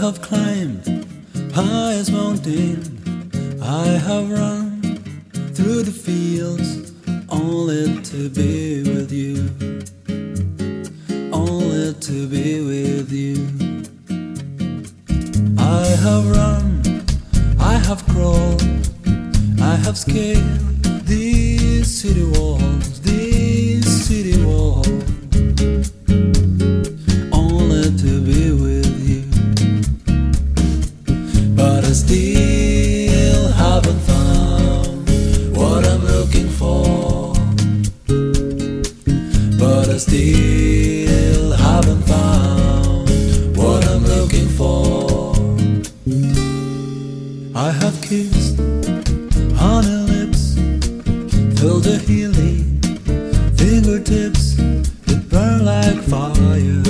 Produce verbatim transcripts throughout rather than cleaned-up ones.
have climbed highest mountain, I have run through the fields, only to be with you, only to be with you. I have run, I have crawled, I have scaled these city walls, these city walls, only to be with you. But I still haven't found what I'm looking for. But I still haven't found what I'm looking for. I have kissed honey lips, felt the healing fingertips that burn like fire.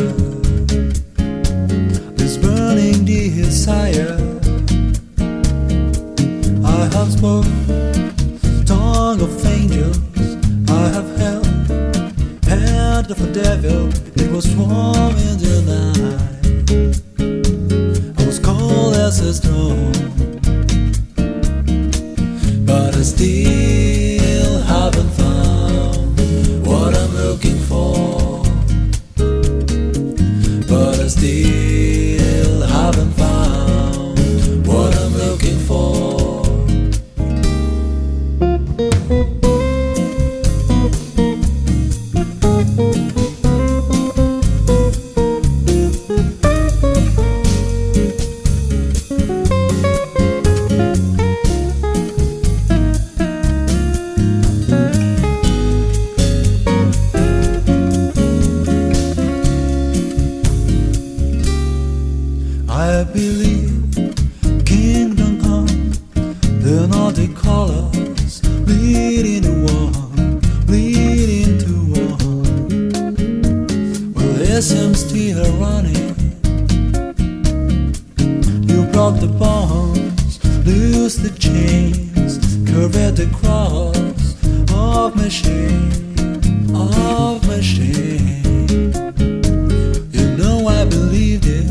This burning desire, I have spoken tongue of angels, I have held hand of a devil. It was warm in the night, I was cold as a stone. But I still haven't found what I'm looking for. But I still haven't found what I'm looking for. I believe kingdom come, the Nordic colors bleed into one, bleed into one. Well, yes, I'm still running. You broke the bonds, loose the chains, curved the cross of my shame, of my shame. You know I believed it.